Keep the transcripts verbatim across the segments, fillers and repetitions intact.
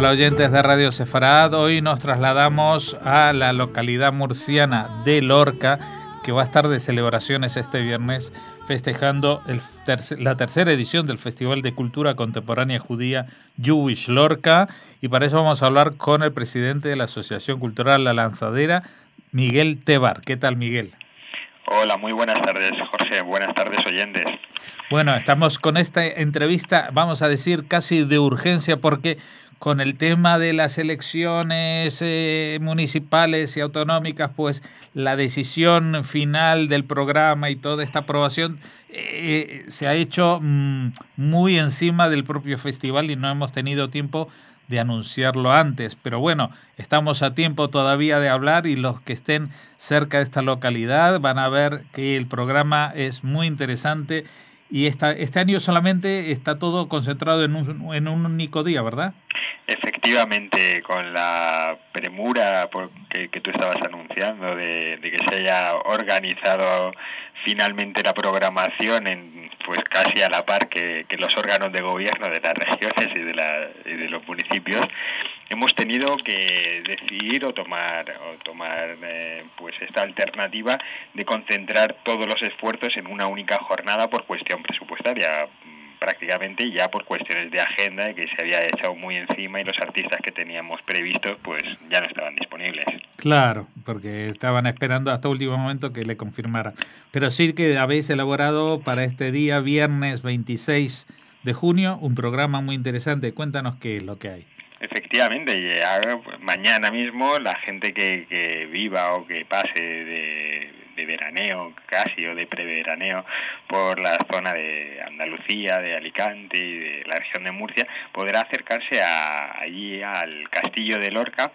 Hola oyentes de Radio Sefarad, hoy nos trasladamos a la localidad murciana de Lorca, que va a estar de celebraciones este viernes, festejando el tercer, la tercera edición del Festival de Cultura Contemporánea Judía Jewish Lorca, y para eso vamos a hablar con el presidente de la Asociación Cultural La Lanzadera, Miguel Tebar. ¿Qué tal, Miguel? Hola, muy buenas tardes, Jorge. Buenas tardes, oyentes. Bueno, estamos con esta entrevista, vamos a decir, casi de urgencia, porque con el tema de las elecciones eh, municipales y autonómicas, pues la decisión final del programa y toda esta aprobación eh, se ha hecho mmm, muy encima del propio festival y no hemos tenido tiempo de anunciarlo antes. Pero bueno, estamos a tiempo todavía de hablar y los que estén cerca de esta localidad van a ver que el programa es muy interesante y esta, este año solamente está todo concentrado en un, en un único día, ¿verdad? Efectivamente, con la premura que, que tú estabas anunciando de, de que se haya organizado finalmente la programación en pues casi a la par que, que los órganos de gobierno de las regiones y de, la, y de los municipios, hemos tenido que decidir o tomar o tomar eh, pues esta alternativa de concentrar todos los esfuerzos en una única jornada por cuestión presupuestaria, prácticamente ya por cuestiones de agenda que se había echado muy encima y los artistas que teníamos previstos pues ya no estaban disponibles. Claro, porque estaban esperando hasta último momento que le confirmara. Pero sí que habéis elaborado para este día, viernes veintiséis de junio, un programa muy interesante. Cuéntanos qué es lo que hay. Efectivamente, y ahora, pues, mañana mismo la gente que, que viva o que pase de, de veraneo casi o de preveraneo por la zona de Andalucía, de Alicante y de la región de Murcia podrá acercarse a, allí al Castillo de Lorca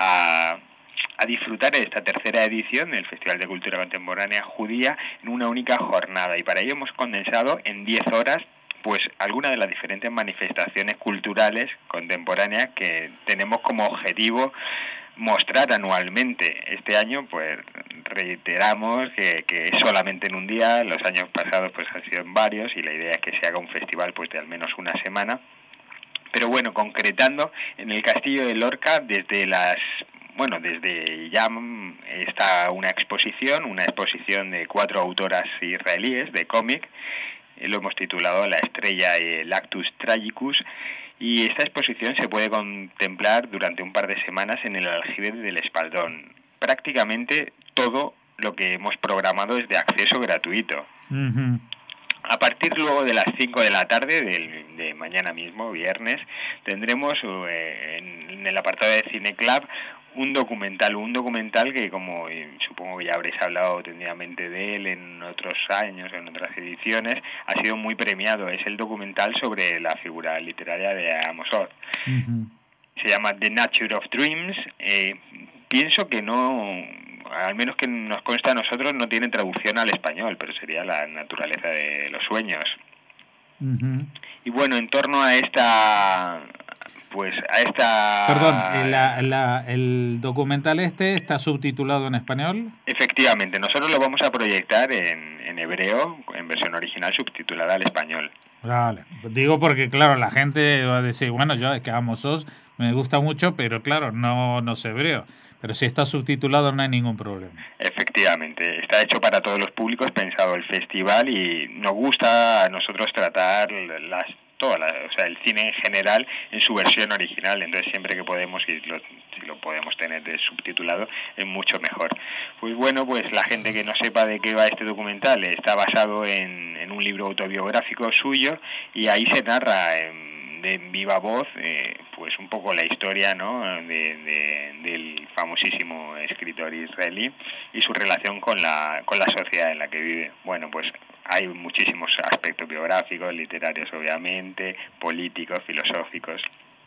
a a disfrutar de esta tercera edición del Festival de Cultura Contemporánea Judía en una única jornada, y para ello hemos condensado en diez horas pues algunas de las diferentes manifestaciones culturales contemporáneas que tenemos como objetivo mostrar anualmente. Este año pues reiteramos que, que es solamente en un día, los años pasados pues han sido en varios y la idea es que se haga un festival pues de al menos una semana. Pero bueno, concretando, en el Castillo de Lorca desde las Bueno, desde ya está una exposición, una exposición de cuatro autoras israelíes de cómic. Lo hemos titulado La estrella y el Actus Tragicus, y esta exposición se puede contemplar durante un par de semanas en el aljibe del Espaldón. Prácticamente todo lo que hemos programado es de acceso gratuito. Uh-huh. A partir luego de las cinco de la tarde del, de mañana mismo, viernes, tendremos eh, en, en el apartado de Cine Club un documental, un documental que, como eh, supongo que ya habréis hablado tendidamente de él en otros años, en otras ediciones, ha sido muy premiado. Es el documental sobre la figura literaria de Amos Oz. Uh-huh. Se llama The Nature of Dreams. Eh, pienso que no, al menos que nos consta a nosotros, no tiene traducción al español, pero sería la naturaleza de los sueños. Uh-huh. Y bueno, en torno a esta... Pues a esta... Perdón, la, la, ¿el documental este está subtitulado en español? Efectivamente, nosotros lo vamos a proyectar en, en hebreo, en versión original subtitulada al español. Vale, digo porque claro, la gente va a decir, bueno, yo es que Amos Oz me gusta mucho, pero claro, no, no sé hebreo. Pero si está subtitulado no hay ningún problema. Efectivamente, está hecho para todos los públicos, pensado el festival, y nos gusta a nosotros tratar las toda la, o sea, el cine en general en su versión original, entonces siempre que podemos, y lo, si lo podemos tener de subtitulado, es mucho mejor. Pues bueno, pues la gente que no sepa de qué va este documental, está basado en, en un libro autobiográfico suyo, y ahí se narra en, de viva voz eh, pues un poco la historia, ¿no?, de, de, del famosísimo escritor israelí y su relación con la, con la sociedad en la que vive. Bueno, pues hay muchísimos aspectos biográficos, literarios obviamente, políticos, filosóficos,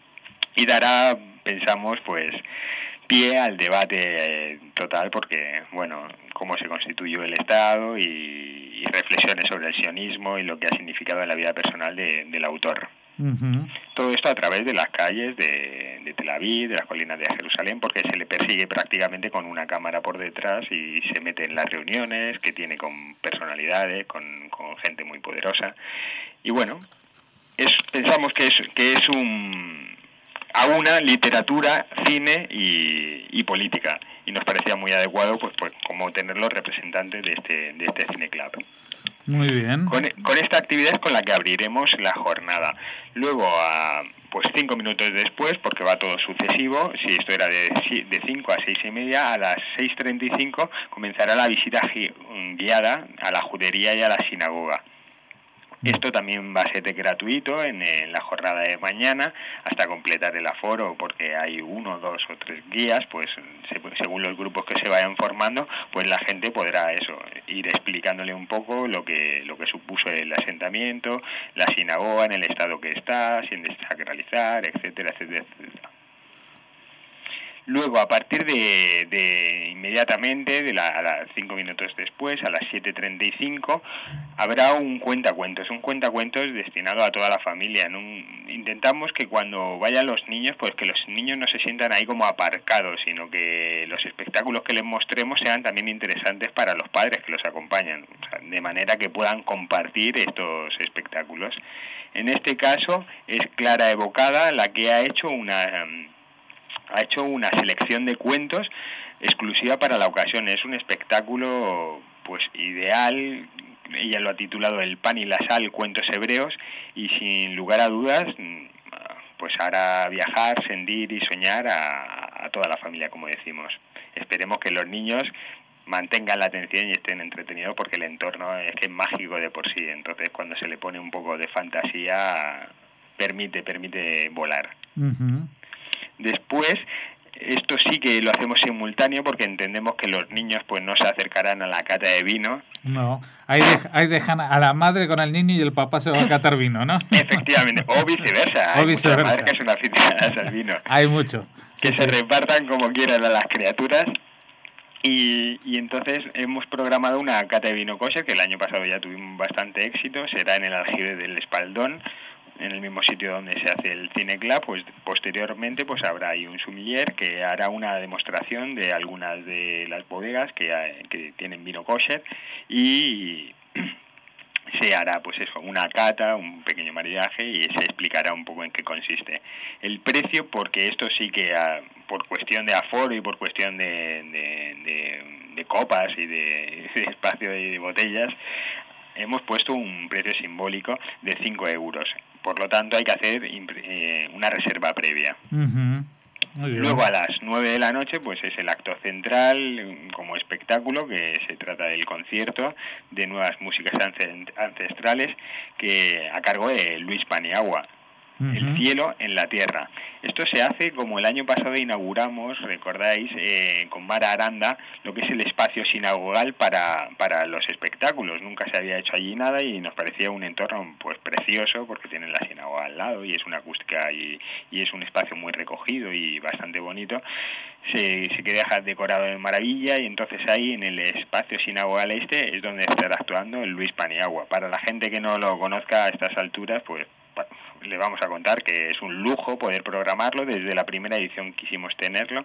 y dará, pensamos, pues pie al debate eh, total, porque, bueno, cómo se constituyó el Estado y, y reflexiones sobre el sionismo y lo que ha significado en la vida personal de, del autor. Uh-huh. Todo esto a través de las calles de, de Tel Aviv, de las colinas de Jerusalén, porque se le persigue prácticamente con una cámara por detrás y se mete en las reuniones que tiene con personalidades, con, con gente muy poderosa. Y bueno, es, pensamos que es, que es un aúna literatura, cine y, y política, y nos parecía muy adecuado pues, pues como tenerlos representantes de este, de este Cine Club. Muy bien. Con, con esta actividad es con la que abriremos la jornada. Luego, a, pues cinco minutos después, porque va todo sucesivo, si esto era de, de cinco a seis y media, a las seis treinta y cinco comenzará la visita guiada a la judería y a la sinagoga. Esto también va a ser gratuito en, en la jornada de mañana hasta completar el aforo, porque hay uno, dos o tres guías, pues se, según los grupos que se vayan formando, pues la gente podrá eso, ir explicándole un poco lo que lo que supuso el asentamiento, la sinagoga, en el estado que está, sin desacralizar, etcétera, etcétera, etcétera. Luego, a partir de, de inmediatamente, de la, a las cinco minutos después, a las siete treinta y cinco, habrá un cuentacuentos, un cuentacuentos destinado a toda la familia. En un, intentamos que cuando vayan los niños, pues que los niños no se sientan ahí como aparcados, sino que los espectáculos que les mostremos sean también interesantes para los padres que los acompañan, o sea, de manera que puedan compartir estos espectáculos. En este caso, es Clara Evocada la que ha hecho una... ha hecho una selección de cuentos exclusiva para la ocasión. Es un espectáculo pues ideal, ella lo ha titulado El pan y la sal, cuentos hebreos, y sin lugar a dudas pues hará viajar, sentir y soñar a, a toda la familia, como decimos. Esperemos que los niños mantengan la atención y estén entretenidos, porque el entorno es que es mágico de por sí, entonces cuando se le pone un poco de fantasía permite, permite volar. Uh-huh. Después, esto sí que lo hacemos simultáneo porque entendemos que los niños pues no se acercarán a la cata de vino. No, ahí, de, ahí dejan a la madre con el niño y el papá se va a catar vino, ¿no? Efectivamente, o viceversa. O Hay viceversa. muchas madres que son aficionadas al vino. Hay mucho. Que sí, se sí. repartan como quieran a las criaturas. Y, y entonces hemos programado una cata de vino kosher, que el año pasado ya tuvimos bastante éxito. Será en el aljibe del Espaldón, en el mismo sitio donde se hace el Cine Club. Pues posteriormente pues habrá ahí un sommelier que hará una demostración de algunas de las bodegas que, que tienen vino kosher, y se hará pues eso, una cata, un pequeño maridaje, y se explicará un poco en qué consiste. El precio, porque esto sí que a, por cuestión de aforo y por cuestión de, de, de, de copas y de, de espacio y de botellas, hemos puesto un precio simbólico de cinco euros. Por lo tanto, hay que hacer eh, una reserva previa. Uh-huh. Muy bien. Luego, a las nueve de la noche, pues es el acto central como espectáculo, que se trata del concierto de nuevas músicas ancestrales, que a cargo de Luis Paniagua. Uh-huh. El cielo en la tierra. Esto se hace como el año pasado inauguramos, recordáis, eh, con Mara Aranda, lo que es el espacio sinagogal para, para los espectáculos. Nunca se había hecho allí nada y nos parecía un entorno pues precioso, porque tienen la sinagoga al lado y es una acústica y, y es un espacio muy recogido y bastante bonito. Se, se queda decorado de maravilla, y entonces ahí en el espacio sinagogal este es donde estará actuando el Luis Paniagua. Para la gente que no lo conozca a estas alturas, pues le vamos a contar que es un lujo poder programarlo. Desde la primera edición quisimos tenerlo.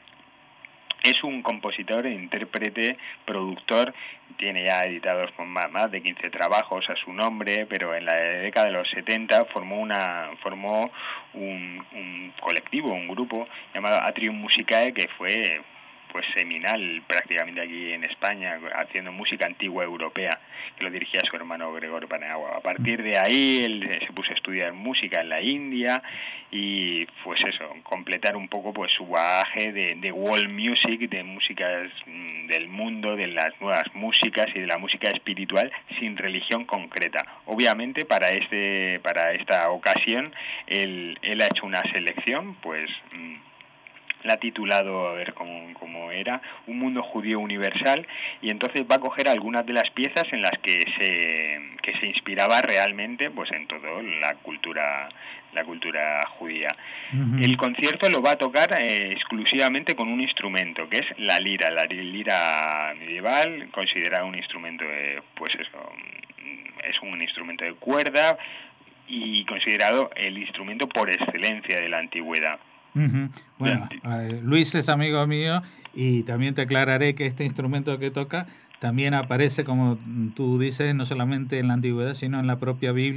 Es un compositor, intérprete, productor, tiene ya editados más de quince trabajos a su nombre, pero en la década de los setenta formó una formó un, un colectivo, un grupo llamado Atrium Musicae, que fue pues seminal prácticamente aquí en España, haciendo música antigua europea, que lo dirigía su hermano Gregorio Paniagua. A partir de ahí él se puso a estudiar música en la India y pues eso, completar un poco pues su bagaje de, de world music, de músicas del mundo, de las nuevas músicas y de la música espiritual sin religión concreta. Obviamente para este para esta ocasión él, él ha hecho una selección, pues la ha titulado, a ver cómo, cómo era, Un mundo judío universal, y entonces va a coger algunas de las piezas en las que se que se inspiraba realmente pues en toda la cultura la cultura judía. Uh-huh. El concierto lo va a tocar eh, exclusivamente con un instrumento, que es la lira, la lira medieval, considerada un instrumento de, pues eso, es un instrumento de cuerda y considerado el instrumento por excelencia de la antigüedad. Uh-huh. Bueno, eh, Luis es amigo mío y también te aclararé que este instrumento que toca también aparece, como tú dices, no solamente en la antigüedad, sino en la propia Biblia,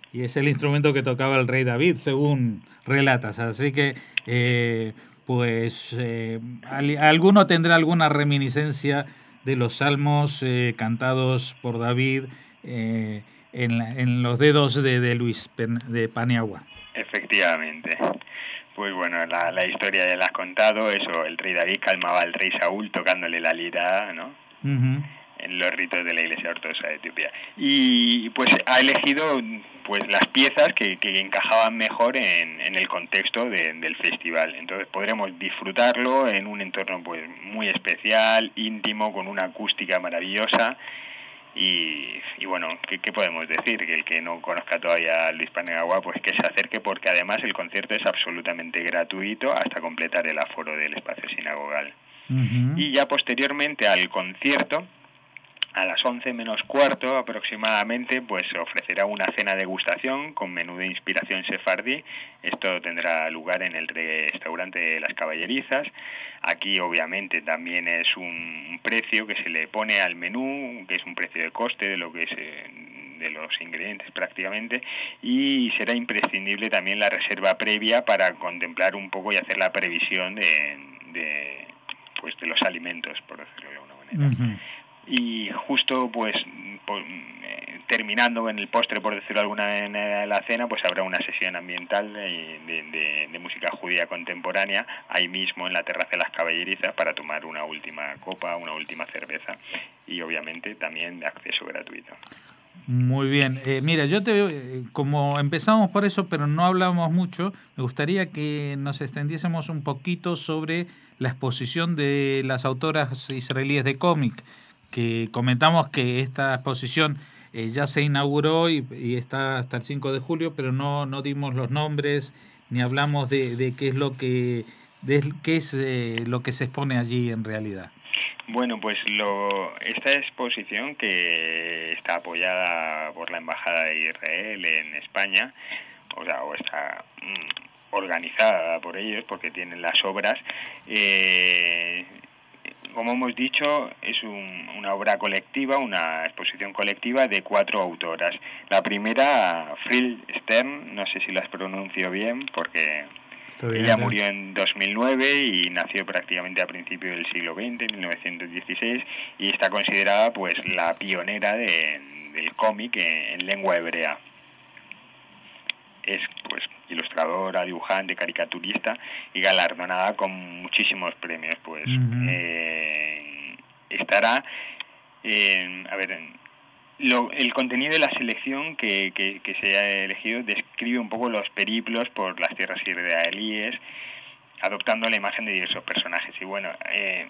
Y es el instrumento que tocaba el rey David, según relatas. Así que, eh, pues, eh, al, alguno tendrá alguna reminiscencia de los salmos eh, cantados por David eh, en, la, en los dedos de, de Luis Pen, de Paniagua. Efectivamente. Pues bueno, la, la historia ya la has contado, eso, el rey David calmaba al rey Saúl tocándole la lira, ¿no? Uh-huh. En los ritos de la Iglesia Ortodoxa de Etiopía. Y pues ha elegido pues las piezas que, que encajaban mejor en, en el contexto de, del festival. Entonces podremos disfrutarlo en un entorno pues muy especial, íntimo, con una acústica maravillosa. Y, y bueno, ¿qué, ¿qué podemos decir? Que el que no conozca todavía a Luis Paniagua, pues que se acerque, porque además el concierto es absolutamente gratuito hasta completar el aforo del espacio sinagogal. Uh-huh. Y ya posteriormente al concierto, a las once menos cuarto aproximadamente, pues se ofrecerá una cena degustación con menú de inspiración sefardí. Esto tendrá lugar en el restaurante de Las Caballerizas. Aquí obviamente también es un precio que se le pone al menú, que es un precio de coste de lo que es de los ingredientes prácticamente, y será imprescindible también la reserva previa para contemplar un poco y hacer la previsión de, de pues de los alimentos, por decirlo de alguna manera. Uh-huh. Y justo pues por, eh, terminando en el postre, por decirlo alguna manera, de la cena, pues habrá una sesión ambiental de, de, de, de música judía contemporánea ahí mismo en la terraza de Las Caballerizas para tomar una última copa, una última cerveza, y obviamente también de acceso gratuito. Muy bien. Eh, mira, yo te eh, como empezamos por eso, pero no hablamos mucho, me gustaría que nos extendiésemos un poquito sobre la exposición de las autoras israelíes de cómic, que comentamos que esta exposición eh, ya se inauguró y, y está hasta el cinco de julio, pero no, no dimos los nombres ni hablamos de, de qué es lo que de qué es eh, lo que se expone allí en realidad. Bueno, pues lo, esta exposición, que está apoyada por la Embajada de Israel en España, o sea, o está mm, organizada por ellos porque tienen las obras, eh, como hemos dicho, es un, una obra colectiva, una exposición colectiva de cuatro autoras. La primera, Frill Stern, no sé si las pronuncio bien porque ella murió en dos mil nueve y nació prácticamente a principios del siglo veinte, mil novecientos dieciséis, y está considerada pues la pionera de, del cómic en, en lengua hebrea. Es pues ilustradora, dibujante, caricaturista y galardonada con muchísimos premios. Pues uh-huh. eh, estará, eh, a ver, lo, el contenido de la selección que, que, que se ha elegido describe un poco los periplos por las tierras israelíes, adoptando la imagen de diversos personajes. Y bueno, eh,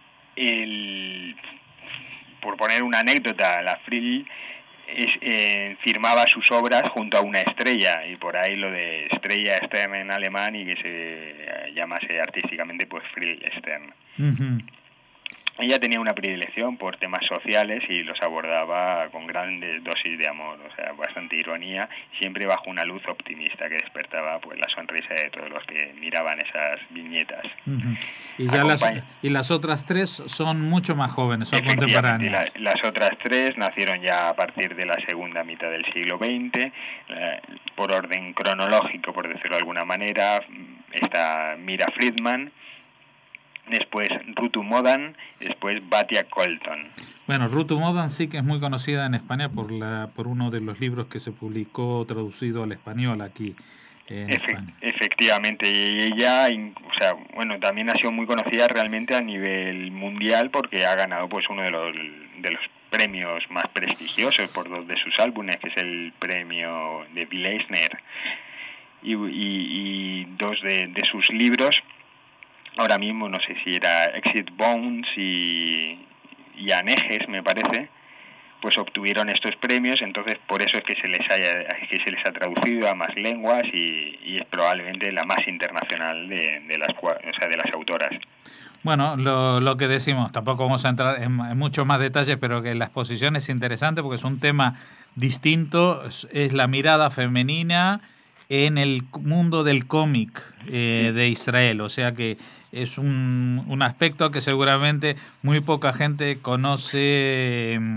el, por poner una anécdota, la Frill Es, eh, firmaba sus obras junto a una estrella, y por ahí lo de estrella Stern en alemán, y que se eh, llamase artísticamente pues Frill Stern. Uh-huh. Ella tenía una predilección por temas sociales y los abordaba con grandes dosis de amor, o sea, bastante ironía, siempre bajo una luz optimista que despertaba pues la sonrisa de todos los que miraban esas viñetas. Uh-huh. Y ya Acompañ- las, y las otras tres son mucho más jóvenes, son contemporáneas. La, las otras tres nacieron ya a partir de la segunda mitad del siglo veinte, eh, por orden cronológico, por decirlo de alguna manera. Está Mira Friedman, después Rutu Modan, después Batia Colton. Bueno, Rutu Modan sí que es muy conocida en España por la por uno de los libros que se publicó traducido al español aquí en Efe- España. Efectivamente, y ella, o sea, bueno, también ha sido muy conocida realmente a nivel mundial porque ha ganado pues uno de los de los premios más prestigiosos por dos de sus álbumes, que es el premio de Bill Eisner, y, y, y dos de, de sus libros. Ahora mismo no sé si era Exit Bones y, y Anejes, me parece, pues obtuvieron estos premios. Entonces por eso es que se les haya que se les ha traducido a más lenguas y, y es probablemente la más internacional de, de las o sea, de las autoras. Bueno, lo, lo que decimos, tampoco vamos a entrar en, en muchos más detalles, pero que la exposición es interesante porque es un tema distinto, es, es la mirada femenina en el mundo del cómic eh, de Israel, o sea que es un, un aspecto que seguramente muy poca gente conoce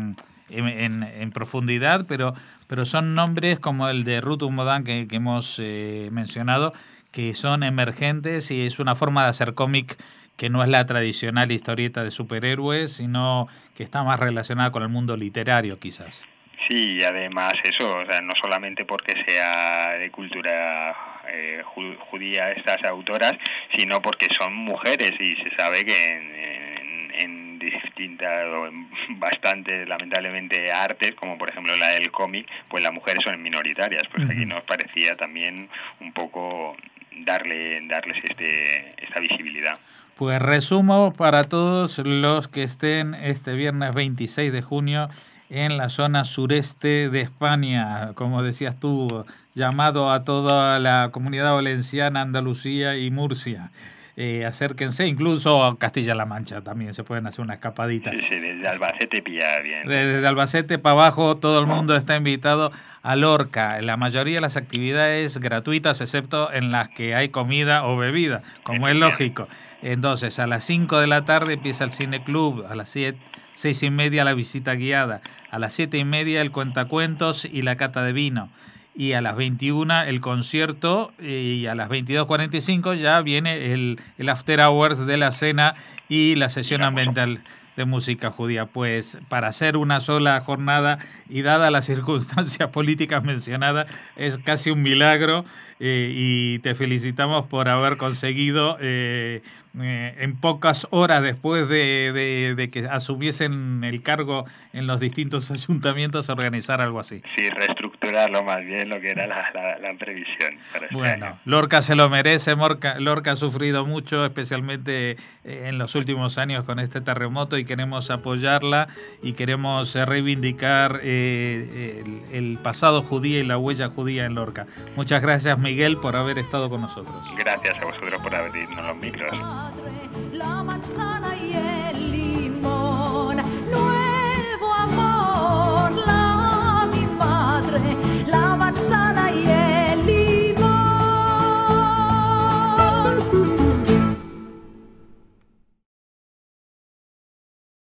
en, en, en profundidad, pero, pero son nombres como el de Ruth Modan que, que hemos eh, mencionado, que son emergentes y es una forma de hacer cómic que no es la tradicional historieta de superhéroes, sino que está más relacionada con el mundo literario, quizás. Sí, y además eso, o sea, no solamente porque sea de cultura eh, judía estas autoras, sino porque son mujeres y se sabe que en, en, en distintas o en bastantes, lamentablemente, artes, como por ejemplo la del cómic, pues las mujeres son minoritarias. Pues uh-huh. Aquí nos parecía también un poco darle darles este esta visibilidad. Pues resumo para todos los que estén este viernes veintiséis de junio en la zona sureste de España, como decías tú, llamado a toda la Comunidad Valenciana, Andalucía y Murcia. Eh, acérquense, incluso a Castilla-La Mancha también se pueden hacer una escapadita. Sí, sí, desde Albacete pilla bien. Desde Albacete para abajo todo el mundo está invitado a Lorca. La mayoría de las actividades gratuitas, excepto en las que hay comida o bebida, como es lógico. Entonces, a las cinco de la tarde empieza el Cine Club, a las siete, seis y media la visita guiada, a las siete y media el cuentacuentos y la cata de vino. Y a las veintiuna el concierto y a las veintidós cuarenta y cinco ya viene el, el after hours de la cena y la sesión ambiental de música judía. Pues para hacer una sola jornada y dadas las circunstancias políticas mencionadas es casi un milagro eh, y te felicitamos por haber conseguido eh, eh, en pocas horas después de, de, de que asumiesen el cargo en los distintos ayuntamientos organizar algo así. Sí, reestructurarlo más bien lo que era la, la, la previsión. Para este bueno, año. Lorca se lo merece, Lorca, Lorca ha sufrido mucho, especialmente en los últimos años con este terremoto y queremos apoyarla y queremos reivindicar eh, el, el pasado judío y la huella judía en Lorca. Muchas gracias, Miguel, por haber estado con nosotros. Gracias a vosotros por abrirnos los micros. La manzana y el